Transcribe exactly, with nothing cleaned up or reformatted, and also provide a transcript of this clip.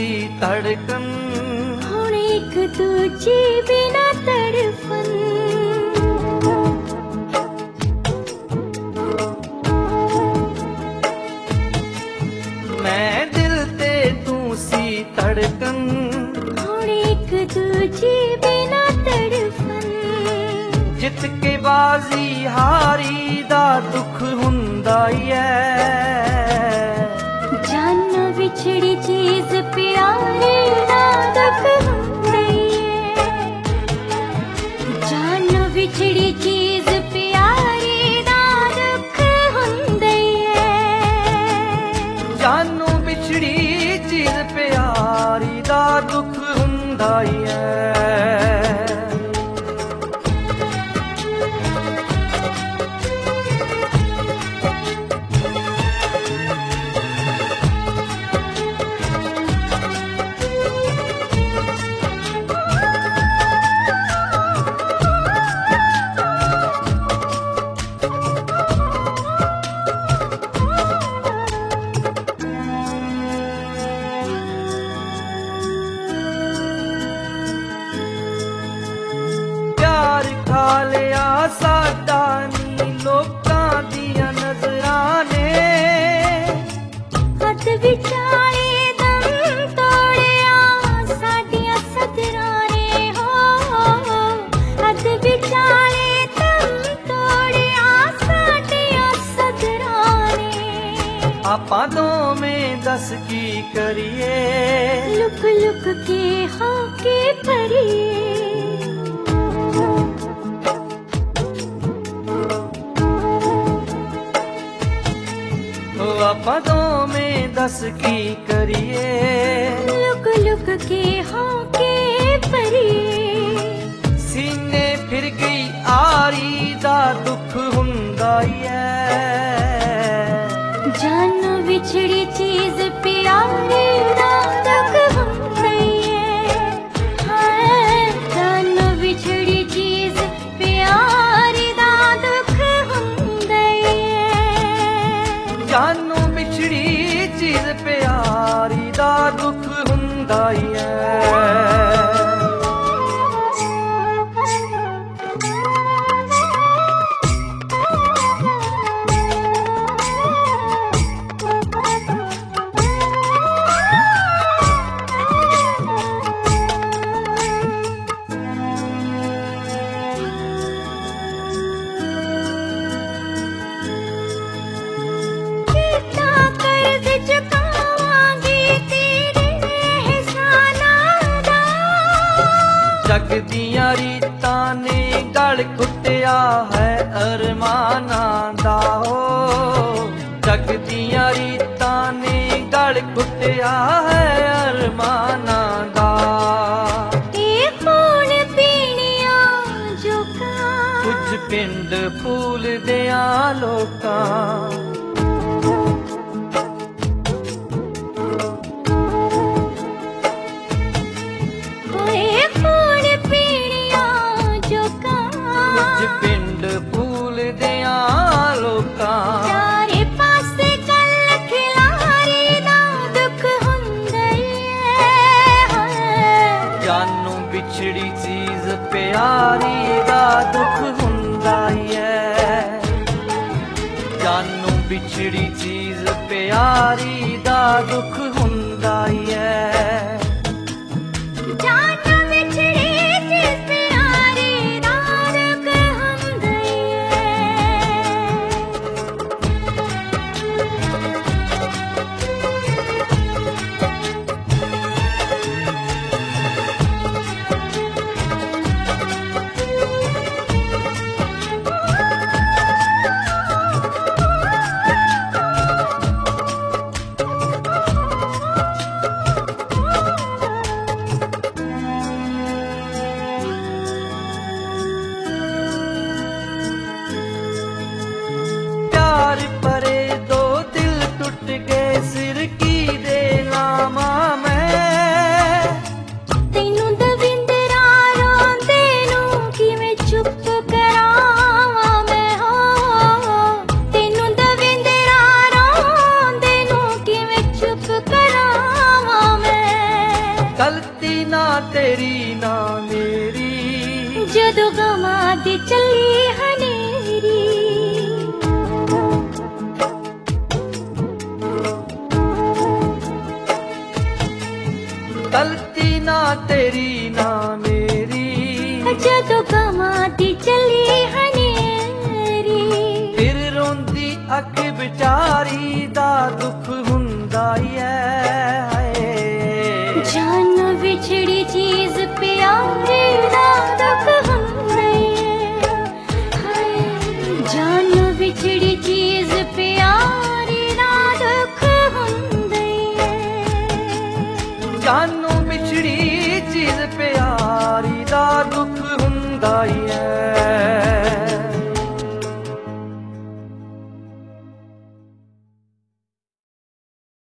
सी धड़कन, हुण एक दूजे बिना तड़फन। मैं दिल ते तू सी धड़कन, हुण एक दूजे बिना तड़फन। जित के बाजी हारी दा दुख हुंदा ही है, जान विछड़ी चीज प्यारी दा दुख हुंदा ही है। जान विछड़ी चीज प्यारी दा दुख हुंदा ही है। जानू बिछड़ी चीज प्यारी दा दुख हुंदा ही है। खा लिया साडा नी लोकां दियां नजरां ने, हथ विचाले दम तोड़िया साडियां सदरां ने हो। हथ विचाले दम तोड़िया साडियां सदरां ने। आपां दोवें दस की करिए, लुक लुक के हो के परिए। आपां दोवें दस की करिए, लुक लुक के हो के परिए। सीने फिर गई आरी दा दुख हुंदा ही है, जान विछड़ी चीज प्यारी दा दुख हुंदा ही है। हाय जान विछड़ी चीज प्यारी दा दुख हुंदा ही है। जानू बिछड़ी चीज प्यारी दा दुख हुंदा ही है। जग दियां रीतां ने गल घुटिया है अरमानां दा हो। जग दियां रीतां ने गल घुटिया है अरमानां दा। ए खून पीणिया जोकां, कुछ पिंड फूल दियां लोकां। पिंड फूल दियां लोकां। चारे पासे कल खिलारी दा दुख हुंदा ही है। जानू बिछड़ी चीज प्यारी दा दुख हुंदा ही है। जानू बिछड़ी चीज प्यारी दा दुख हुंदा ही है। ਗਲਤੀ ਨਾ ਤੇਰੀ ਨਾ ਮੇਰੀ, ਜਦੋਂ ਗਮਾਂ ਦੀ ਚੱਲੀ ਹਨੇਰੀ। ਗਲਤੀ ਨਾ ਤੇਰੀ ਨਾ ਮੇਰੀ, ਜਦੋਂ ਗਮਾਂ ਦੀ ਚੱਲੀ ਹਨੇਰੀ। ਫਿਰ ਰੋਂਦੀ ਅੱਖ ਵਿਚਾਰੀ ਦਾ ਦੁੱਖ ਹੁੰਦਾ ਈ ਐ ਹਾਏ। ਜਾਨ ਵਿਛੜੀ ਚੀਜ਼ ਪਿਆਰੀ ਦਾ ਦੁੱਖ ਹੁੰਦਾ ਈ ਐ ਹਾਏ। ਜਾਨ ਵਿਛੜੀ ਚੀਜ਼ ਪਿਆਰੀ ਦਾ ਦੁੱਖ ਹੁੰਦਾ ਈ ਐ। ਜਾਨੋਂ ਵਿਛੜੀ ਚੀਜ਼ ਪਿਆਰੀ ਦਾ ਦੁੱਖ ਹੁੰਦਾ ਈ ਐ।